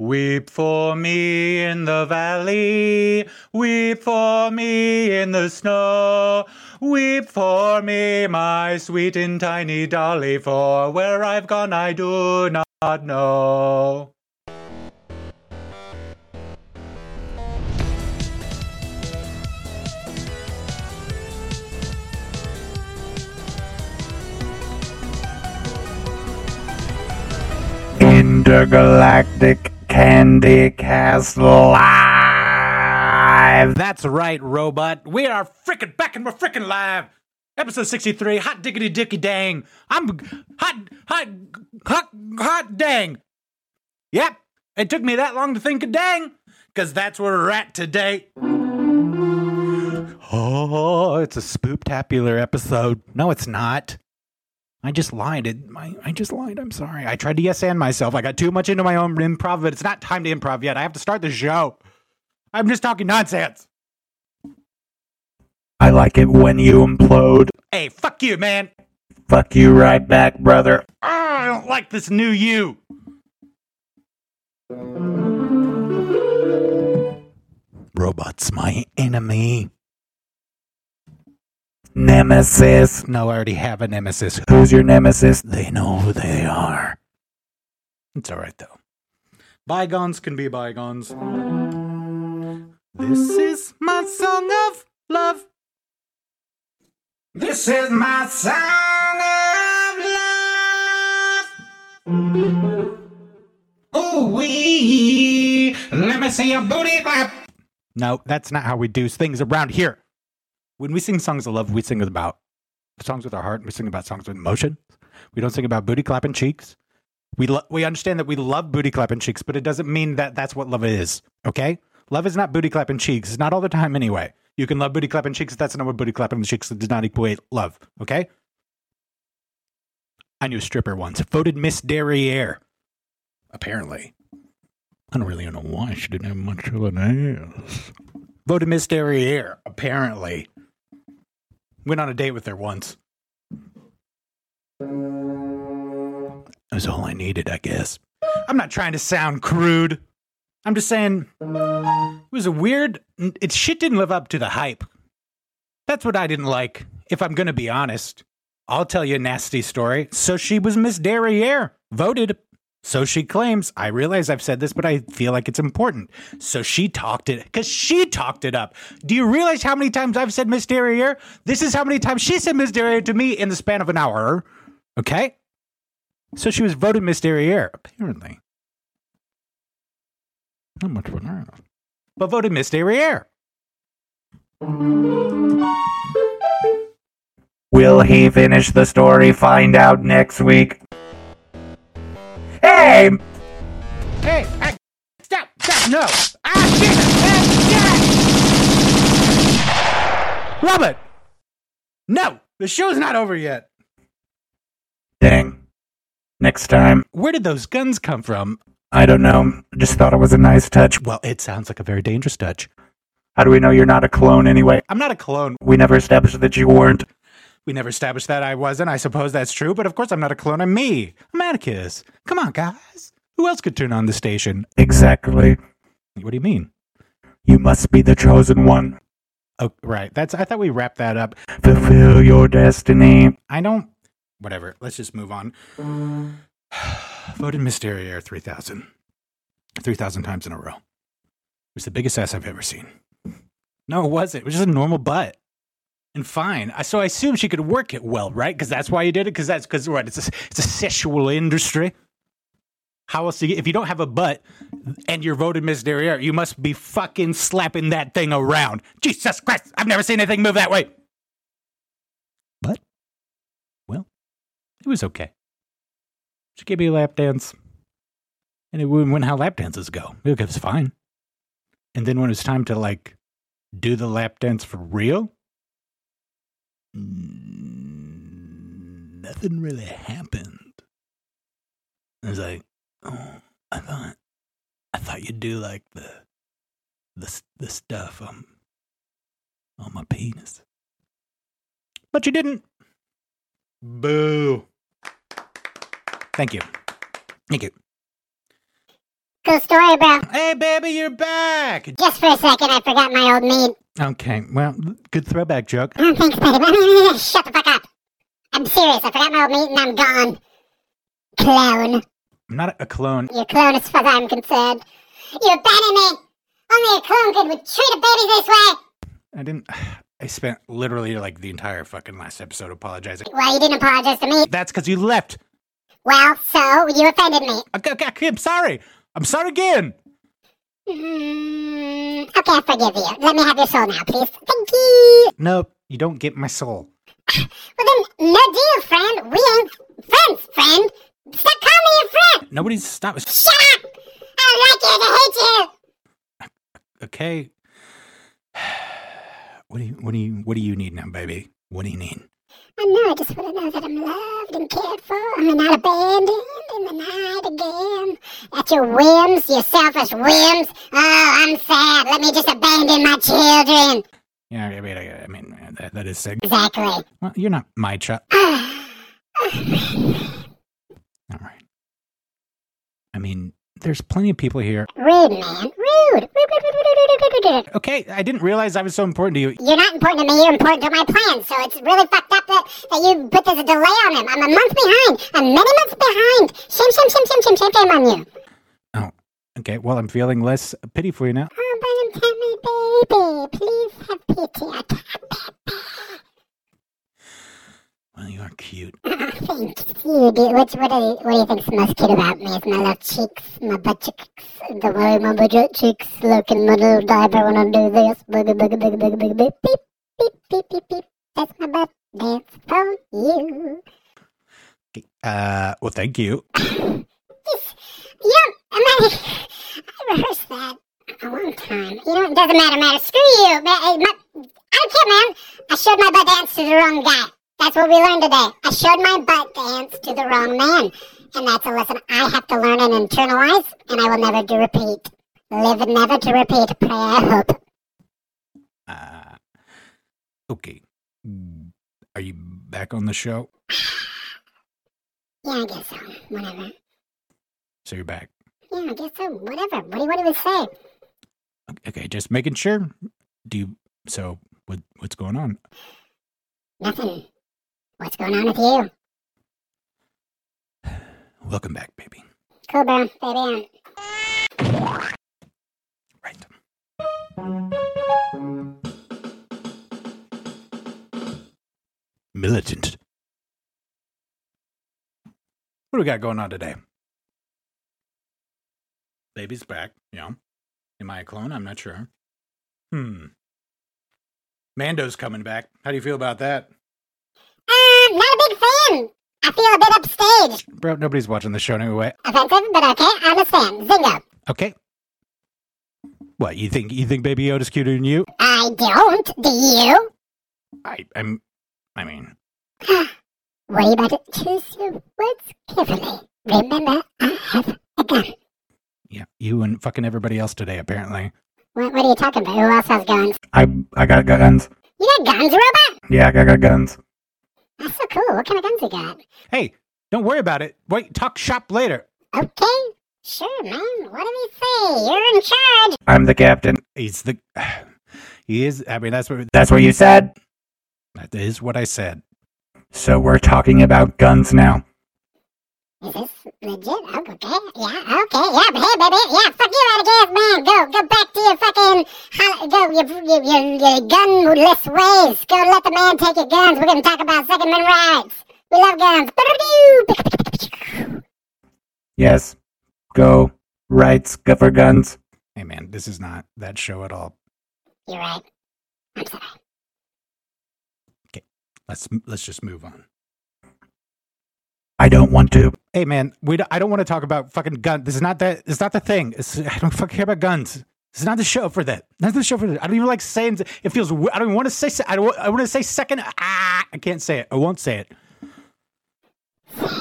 Weep for me in the valley, weep for me in the snow, weep for me, my sweet and tiny dolly, for where I've gone I do not know. Intergalactic Candy Cast Live. That's right, robot. We are frickin' back and we're frickin' live. Episode 63, hot diggity dicky dang. I'm hot dang. Yep, it took me that long to think of dang, because that's where we're at today. Oh, it's a spooptacular episode. No, it's not. I just lied. I just lied. I'm sorry. I tried to yes and myself. I got too much into my own improv, but it's not time to improv yet. I have to start the show. I'm just talking nonsense. I like it when you implode. Hey, fuck you, man. Fuck you right back, brother. I don't like this new you. Robot's my enemy. Nemesis. No, I already have a nemesis. Who's your nemesis? They know who they are. It's alright, though. Bygones can be bygones. This is my song of love. This is my song of love. Ooh wee. Let me see your booty clap. No, that's not how we do things around here. When we sing songs of love, we sing about songs with our heart. We sing about songs with emotion. We don't sing about booty clapping cheeks. We understand that we love booty clapping cheeks, but it doesn't mean that that's what love is, okay? Love is not booty clapping cheeks. It's not all the time anyway. You can love booty clapping cheeks. That's not what booty clapping cheeks does not equate love, okay? I knew a stripper once. Voted Miss Derriere. Apparently. I don't really know why she didn't have much of an ass. Voted Miss Derriere. Apparently. Went on a date with her once. That was all I needed, I guess. I'm not trying to sound crude. I'm just saying it was a weird... Shit didn't live up to the hype. That's what I didn't like. If I'm going to be honest, I'll tell you a nasty story. So she was Miss Derriere. Voted. So she claims. I realize I've said this, but I feel like it's important. So she talked it, because she talked it up. Do you realize how many times I've said Miss Derriere? This is how many times she said Miss Derriere to me in the span of an hour. Okay? So she was voted Miss Derriere, apparently. Not much of an ass. But voted Miss Derriere. Will he finish the story? Find out next week. Hey! Hey! Stop! No! Shit! Robert! No! The show's not over yet. Dang. Next time. Where did those guns come from? I don't know. Just thought it was a nice touch. Well, it sounds like a very dangerous touch. How do we know you're not a clone anyway? I'm not a clone. We never established that you weren't. We never established that I wasn't. I suppose that's true, but of course I'm not a clone. I'm me. I'm Atticus. Come on, guys. Who else could turn on the station? Exactly. What do you mean? You must be the chosen one. Oh, right. I thought we wrapped that up. Fulfill your destiny. I don't... Whatever. Let's just move on. Voted Miss Derriere 3,000. 3,000 times in a row. It was the biggest ass I've ever seen. No, it wasn't. It was just a normal butt. And fine. So I assume she could work it well, right? Because that's why you did it? Because what? It's a sexual industry. How else do you... If you don't have a butt and you're voted Miss Derriere, you must be fucking slapping that thing around. Jesus Christ! I've never seen anything move that way. But, well, it was okay. She gave me a lap dance. And it went how lap dances go. It was fine. And then when it was time to, do the lap dance for real, nothing really happened. I was like, oh, I thought you'd do, the stuff on my penis. But you didn't. Boo. Thank you. cool story, bro. Hey, baby, you're back. Just for a second, I forgot my old meat. Okay, well, good throwback joke. Oh, thanks, buddy. Shut the fuck up. I'm serious. I forgot my old meat and I'm gone. Clone. I'm not a clone. You're a clone as far as I'm concerned. You abandoned me. Only a clone could treat a baby this way. I spent literally like the entire fucking last episode apologizing. Well, you didn't apologize to me. That's because you left. Well, so you offended me. Okay, I'm sorry. I'm sorry again. Okay, I forgive you. Let me have your soul now, please. Thank you. Nope, you don't get my soul. Well then, no deal, friend. We ain't friends, friend. Stop calling me your friend. Nobody's stop. Shut up. I don't like you. I hate you. Okay. What do you need now, baby? What do you need? I know. I just want to know that I'm loved and cared for. I'm not abandoned in the night again. At your whims, your selfish whims. Oh, I'm sad. Let me just abandon my children. Yeah, I mean that is sick. Exactly. Well, you're not my child. All right. I mean, there's plenty of people here. Rude, man. Rude. Okay, I didn't realize I was so important to you. You're not important to me. You're important to my plan. So it's really fucked up that you put this delay on him. I'm a month behind. I'm many months behind. Shame on you. Oh, okay. Well, I'm feeling less pity for you now. Oh, but I'm baby. Please have pity. Well, you are cute. Thank you. What do you think's most cute about me? Is my little cheeks, my butt cheeks, the way my butt cheeks look in my little diaper when I do this. Boogie, boogie, boogie, boogie, boogie, beep, beep, beep, beep, beep, beep. That's my butt dance for you. Okay, well, thank you. I rehearsed that a long time. It doesn't matter. Screw you. I don't care, man. I showed my butt dance to the wrong guy. That's what we learned today. I showed my butt dance to the wrong man. And that's a lesson I have to learn and internalize, and I will never to repeat. Live never to repeat. Pray, I hope. Okay. Are you back on the show? Yeah, I guess so. Whatever. So you're back. Yeah, I guess so. Whatever. What do you say? Okay, just making sure. What's going on? Nothing. What's going on with you? Welcome back, baby. Cool, bro. Baby on. Right. Militant. What do we got going on today? Baby's back, yeah. Am I a clone? I'm not sure. Mando's coming back. How do you feel about that? Not a big fan. I feel a bit upstaged. Bro, nobody's watching the show anyway. Offensive, but okay, I understand. Zingo. Okay. What, you think Baby Yoda's cuter than you? I don't. Do you? I mean... What are you about to choose your words carefully? Remember, I have a gun. Yeah, you and fucking everybody else today, apparently. What are you talking about? Who else has guns? I got guns. You got guns, robot? Yeah, I got guns. That's so cool. What kind of guns you got? Hey, don't worry about it. Wait, talk shop later. Okay. Sure, man. What did he say? You're in charge. I'm the captain. He is, I mean, that's what you said? That is what I said. So we're talking about guns now. Is this legit? Okay. Yeah, okay. Yeah, but hey, baby. Yeah, fuck you out of gas, man. Go back to your fucking, your gunless ways. Go let the man take your guns. We're going to talk about Second Amendment rights. We love guns. Yes. Go. Rights. Go for guns. Hey, man, this is not that show at all. You're right. I'm sorry. Okay, let's just move on. I don't want to. Hey, man, I don't want to talk about fucking guns. This is not that. It's not the thing. I don't fucking care about guns. This is not the show for that. Not the show for that. I don't even like saying it. Feels. I don't even want to say. I want to say second. I can't say it. I won't say it.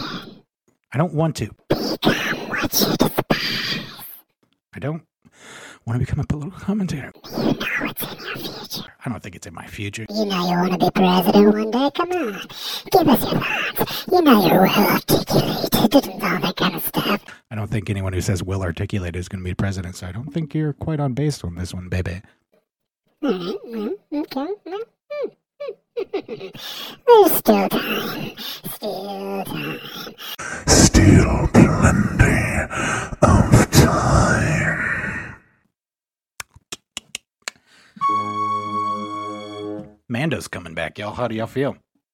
I don't want to. I don't want to become a political commentator. You know it's in your future. I don't think it's in my future. You know you want to be president one day. Come on. Give us your thoughts. You know you're well articulated and all that kind of stuff. I don't think anyone who says well articulated is going to be president, so I don't think you're quite on base on this one, baby. All right. Okay. There's still time. Still time. Still plenty of time. Mando's coming back, y'all. How do y'all feel?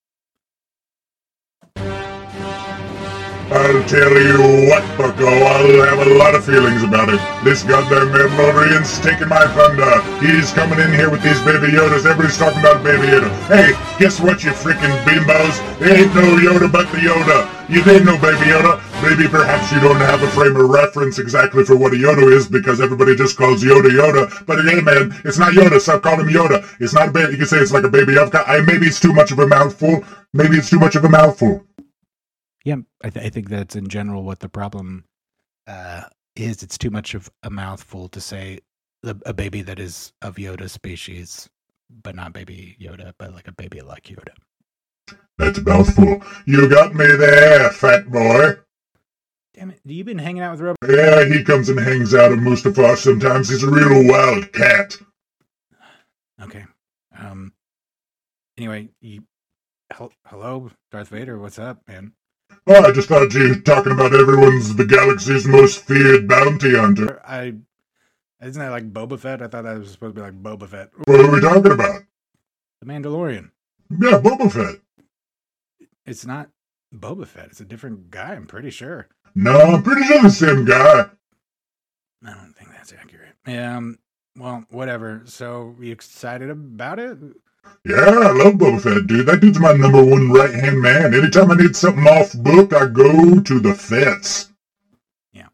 I'll tell you what, Bucko, I'll have a lot of feelings about it. This goddamn Mandalorian's taking my thunder. He's coming in here with these Baby Yodas. Everybody's talking about Baby Yoda. Hey, guess what, you freaking bimbos? There ain't no Yoda but the Yoda. You didn't know Baby Yoda. Maybe perhaps you don't have a frame of reference exactly for what a Yoda is because everybody just calls Yoda Yoda. But hey, man, it's not Yoda. Stop calling him Yoda. It's not a baby. You can say it's like a baby. Maybe it's too much of a mouthful. Maybe it's too much of a mouthful. Yeah, I think that's in general what the problem is. It's too much of a mouthful to say a baby that is of Yoda species, but not Baby Yoda, but like a baby like Yoda. That's a mouthful. You got me there, fat boy. Damn it, you been hanging out with Robot? Yeah, he comes and hangs out at Mustafar sometimes. He's a real wild cat. Okay. Anyway, hello, Darth Vader. What's up, man? Oh, I just thought you were talking about the galaxy's most feared bounty hunter. Isn't that like Boba Fett? I thought that was supposed to be like Boba Fett. What are we talking about? The Mandalorian. Yeah, Boba Fett. It's not Boba Fett. It's a different guy, I'm pretty sure. No, I'm pretty sure the same guy. I don't think that's accurate. Well, whatever. So, you excited about it? Yeah, I love Boba Fett, dude. That dude's my number one right-hand man. Anytime I need something off book, I go to the Fets. Yeah.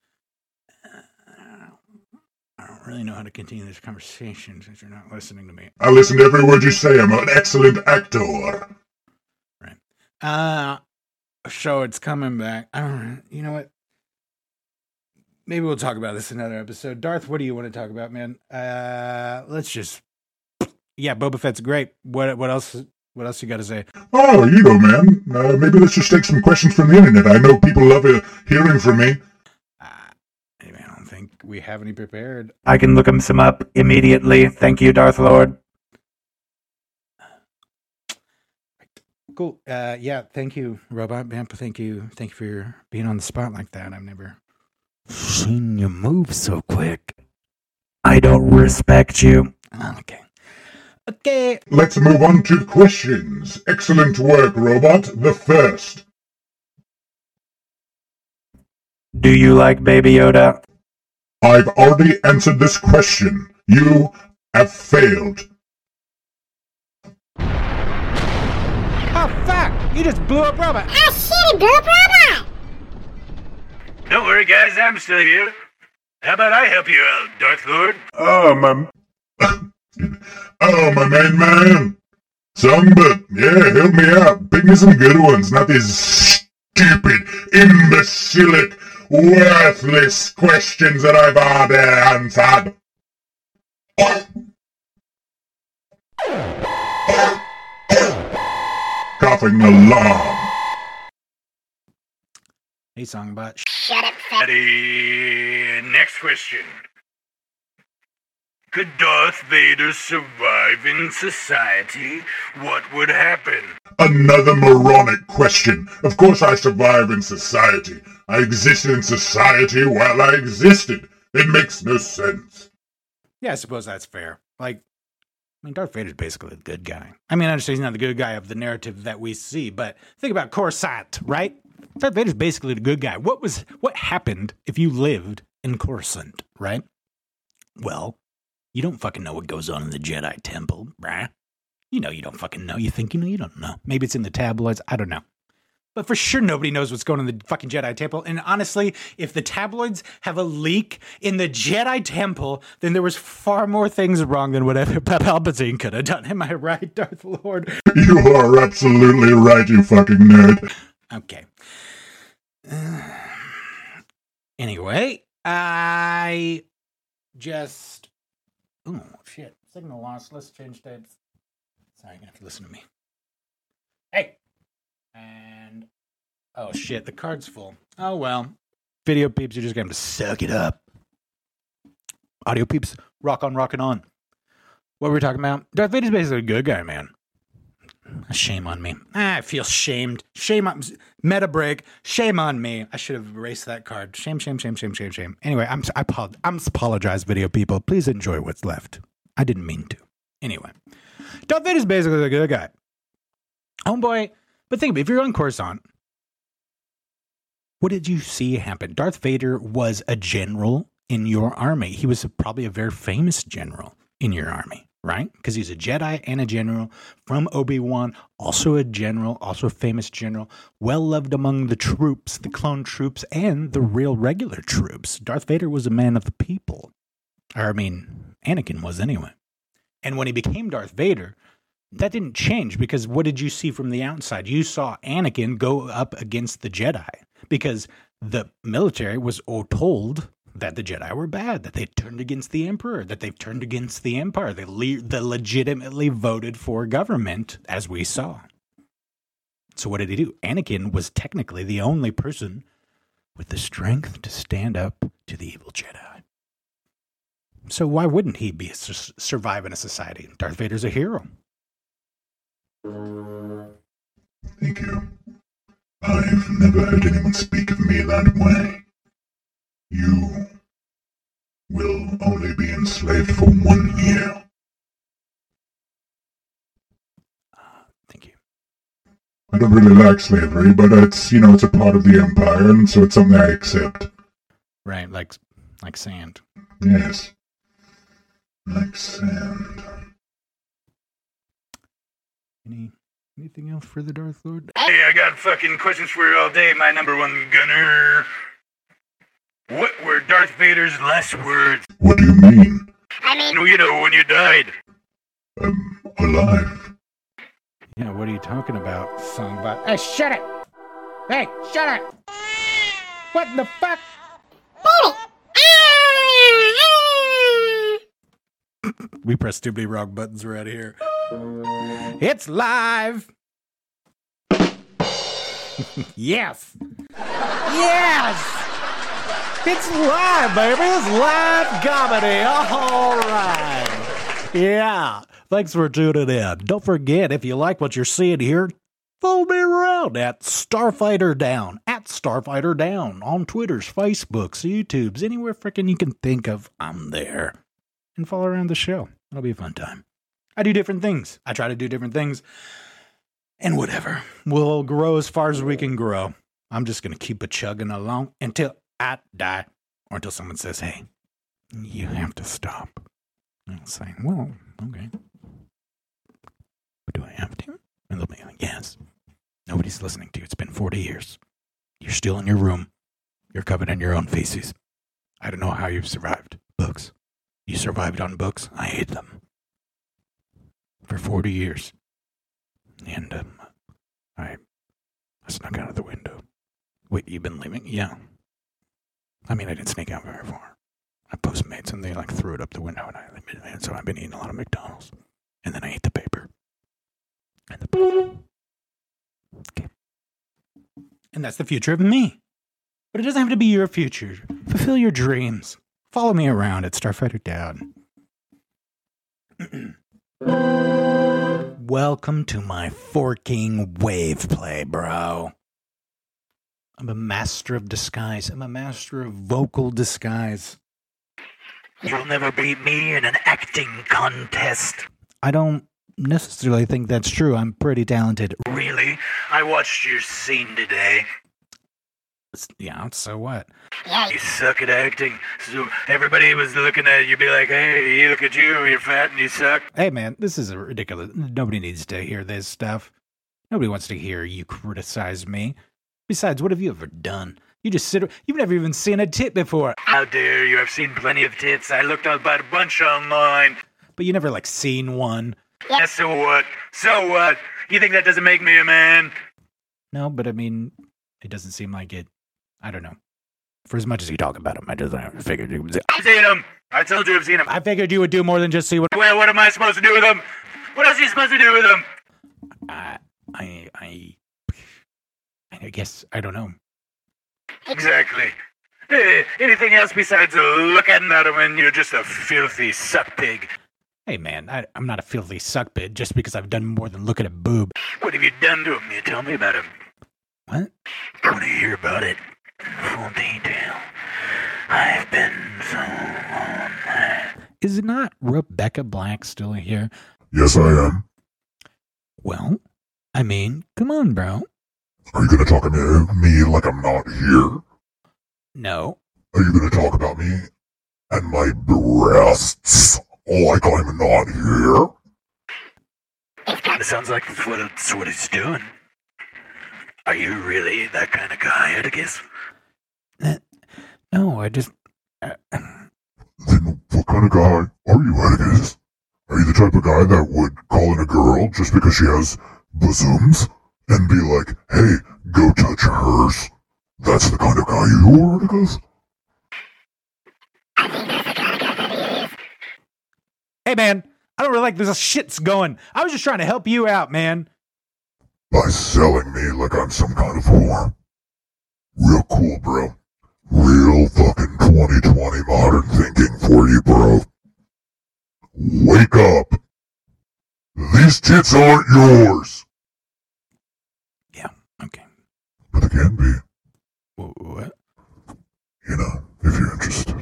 I don't really know how to continue this conversation since you're not listening to me. I listen to every word you say. I'm an excellent actor. Right. So it's coming back. I don't know. You know what? Maybe we'll talk about this in another episode. Darth, what do you want to talk about, man? Let's just... Yeah, Boba Fett's great. What else? What else you got to say? Oh, you know, man. Maybe let's just take some questions from the internet. I know people love hearing from me. Anyway, I don't think we have any prepared. I can look him some up immediately. Thank you, Darth Lord. Cool. Yeah, thank you, Robot Vamp. Thank you for being on the spot like that. I've never seen you move so quick. I don't respect you. Okay. Let's move on to questions. Excellent work, Robot. The first. Do you like Baby Yoda? I've already answered this question. You have failed. Oh, fuck! You just blew up Robot. Oh shit, it blew up Robot! Don't worry, guys. I'm still here. How about I help you out, Darth Lord? Oh, my main man. Songbird, yeah, help me out. Pick me some good ones, not these stupid, imbecilic, worthless questions that I've already answered. Coughing alarm. Hey, Songbot. Shut up, fat. Next question. Could Darth Vader survive in society? What would happen? Another moronic question. Of course I survive in society. I existed in society while I existed. It makes no sense. Yeah, I suppose that's fair. Darth Vader's basically the good guy. I mean, I understand he's not the good guy of the narrative that we see, but think about Coruscant, right? Darth Vader's basically the good guy. What happened if you lived in Coruscant, right? Well, you don't fucking know what goes on in the Jedi Temple, bruh. You know you don't fucking know. You think you know, you don't know. Maybe it's in the tabloids, I don't know. But for sure nobody knows what's going on in the fucking Jedi Temple. And honestly, if the tabloids have a leak in the Jedi Temple, then there was far more things wrong than whatever Palpatine could have done. Am I right, Darth Lord? You are absolutely right, you fucking nerd. Okay. Anyway, I just... Oh, shit. Signal lost. Let's change tapes. Sorry, you're going to have to listen to me. Hey! And... Oh, shit. The card's full. Oh, well. Video peeps, you're just going to have to suck it up. Audio peeps, rock on, rockin' on. What were we talking about? Darth Vader's basically a good guy, man. Shame on me. I feel shamed. Shame on... Meta break. Shame on me. I should have erased that card. Shame. Anyway, I apologize, video people. Please enjoy what's left. I didn't mean to. Anyway. Darth Vader's basically a good guy. Homeboy. But think about it. If you're on Coruscant, what did you see happen? Darth Vader was a general in your army. He was probably a very famous general in your army, right? Because he's a Jedi and a general from Obi-Wan, also a general, also a famous general, well-loved among the troops, the clone troops, and the real regular troops. Darth Vader was a man of the people. Anakin was anyway. And when he became Darth Vader, that didn't change because what did you see from the outside? You saw Anakin go up against the Jedi because the military was told that the Jedi were bad, that they turned against the Emperor, that they've turned against the Empire. They legitimately voted for government, as we saw. So what did he do? Anakin was technically the only person with the strength to stand up to the evil Jedi. So why wouldn't he survive in a society? Darth Vader's a hero. Thank you. I've never heard anyone speak of me that way. You will only be enslaved for 1 year. Thank you. I don't really like slavery, but it's a part of the Empire, and so it's something I accept. Right, like sand. Yes. Like sand. Anything else for the Darth Lord? Hey, I got fucking questions for you all day, my number one gunner. What were Darth Vader's last words? What do you mean? When you died. I'm alive. Yeah, what are you talking about, songbot? Hey, shut it! Hey, shut it! What the fuck? We pressed too many wrong buttons right here. It's live! Yes! Yes! It's live, baby! It's live comedy! All right! Yeah! Thanks for tuning in. Don't forget, if you like what you're seeing here, follow me around at Starfighter Down. At Starfighter Down. On Twitters, Facebooks, YouTubes, anywhere frickin' you can think of, I'm there. And follow around the show. It'll be a fun time. I do different things. I try to do different things. And whatever. We'll grow as far as we can grow. I'm just going to keep it chugging along until I die. Or until someone says, hey, you have to stop. And I'll say, well, okay. But do I have to? And they'll be like, yes. Nobody's listening to you. It's been 40 years. You're still in your room. You're covered in your own feces. I don't know how you've survived. Books. You survived on books? I hate them. For 40 years. And, I snuck out of the window. Wait, you've been leaving? Yeah. I didn't sneak out very far. I Postmates and they, threw it up the window and so I've been eating a lot of McDonald's. And then I ate the paper. And okay. And that's the future of me. But it doesn't have to be your future. Fulfill your dreams. Follow me around at Starfighter Down. Welcome to my forking wave play, bro. I'm a master of disguise. I'm a master of vocal disguise. You'll never beat me in an acting contest. I don't necessarily think that's true. I'm pretty talented. Really? I watched your scene today. Yeah, so what? Yeah, You suck at acting. So everybody was looking at you, be like, hey, look at you, you're fat and you suck. Hey, man, this is ridiculous. Nobody needs to hear this stuff. Nobody wants to hear you criticize me. Besides, what have you ever done? You just you've never even seen a tit before. How dare you? I've seen plenty of tits. I looked up about a bunch online. But you never, seen one. Yeah, so what? So what? You think that doesn't make me a man? No, but it doesn't seem like it. I don't know. For as much as you talk about him, I just figured it was... I've seen them. I told you I've seen him. I figured you would do more than just see what. Well, what am I supposed to do with him? What else are you supposed to do with him? I guess I don't know. Exactly. Hey, anything else besides look at him when you're just a filthy suck pig? Hey man, I'm not a filthy suckbit just because I've done more than look at a boob. What have you done to him? You tell me about him. What? I want to hear about it. Full detail. I've been so on. Is not Rebecca Black still here? Yes, I am. Well, I mean, come on, bro. Are you gonna talk to me like I'm not here? No. Are you gonna talk about me and my breasts like I'm not here? It sounds like that's what he's doing. Are you really that kind of guy, Atticus? No, I just... Then what kind of guy are you, Atticus? Are you the type of guy that would call in a girl just because she has bosoms and be like, hey, go touch hers? That's the kind of guy you are, Atticus? Hey, man, I don't really like this shit's going. I was just trying to help you out, man. By selling me like I'm some kind of whore. Real cool, bro. Real fucking 2020 modern thinking for you, bro. Wake up. These tits aren't yours. Yeah, okay. But they can be. What? You know, if you're interested.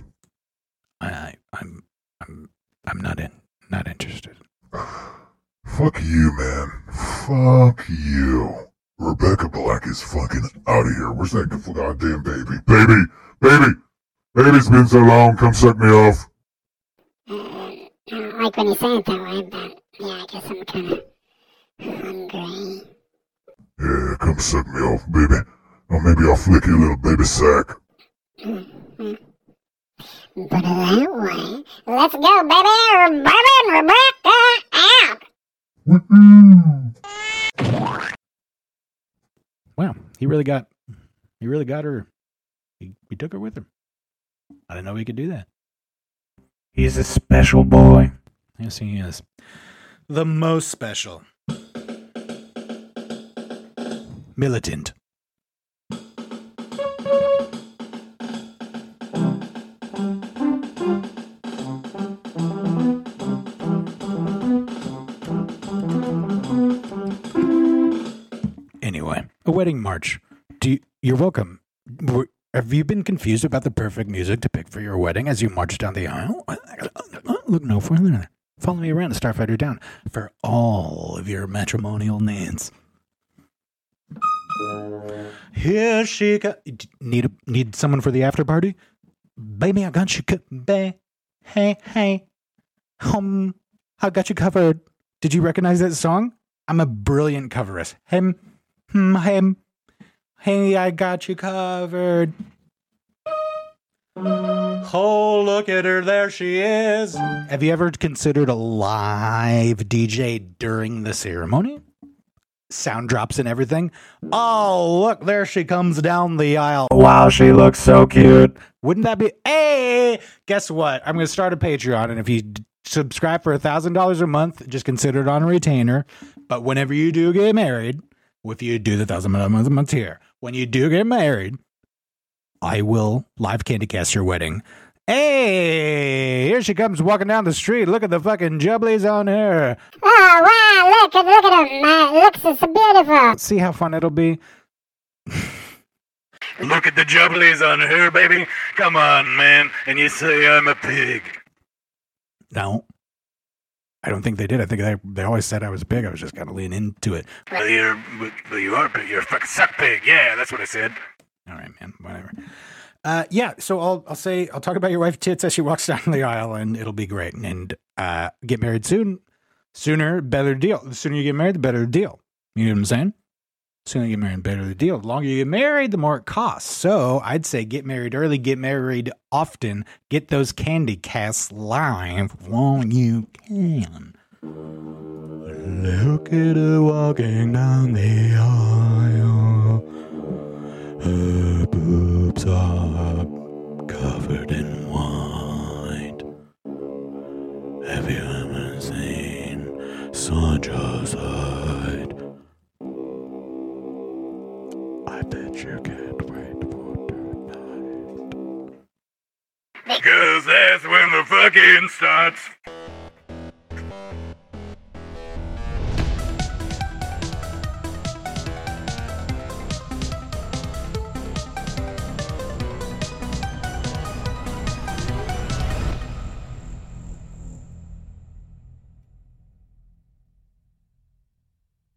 I'm not interested. Fuck you, man. Fuck you. Rebecca Black is fucking out of here. Where's that goddamn baby? Baby's been so long. Come suck me off. I don't like when you say it that way, but yeah, I guess I'm kind of hungry. Yeah, come suck me off, baby. Or maybe I'll flick your little baby sack. Put it that way. Let's go, baby! Baby and Rebecca out! Woohoo! Wow, he really got her. He took her with him. I didn't know he could do that. He's a special boy. Yes, he is. The most special. Militant. Anyway, a wedding march. You're welcome. Have you been confused about the perfect music to pick for your wedding as you march down the aisle? Look no further. Follow me around the Starfighter Down for all of your matrimonial needs. Here she comes. Need someone for the after party? Baby, I got you Hey. I got you covered. Did you recognize that song? I'm a brilliant coverist. Him. Hey, I got you covered. Oh, look at her. There she is. Have you ever considered a live DJ during the ceremony? Sound drops and everything. Oh, look, there she comes down the aisle. Wow, she looks so cute. Wouldn't that be... Hey, guess what? I'm going to start a Patreon, and if you subscribe for $1,000 a month, just consider it on a retainer. But whenever you do get married, if you do the $1,000 a month here, when you do get married, I will live candy cast your wedding. Hey, here she comes walking down the street. Look at the fucking jubblies on her. Oh, wow, look at him. Looks so beautiful. See how fun it'll be? Look at the jubblies on her, baby. Come on, man. And you say I'm a pig. No. I don't think they did. I think they always said I was a pig. I was just kind of leaning into it. Well, you're a fucking suck pig. Yeah, that's what I said. All right, man. Whatever. Yeah, so I'll talk about your wife tits as she walks down the aisle, and it'll be great. And get married soon. Sooner, better deal. The sooner you get married, the better the deal. You know what I'm saying? The sooner you get married, the better the deal. The longer you get married, the more it costs. So I'd say get married early, get married often, get those candy casts live while you can. Look at her walking down the aisle. Her boobs are covered in white. Have you ever seen Sandra's side? I bet you can't wait for tonight. Because that's when the fucking starts.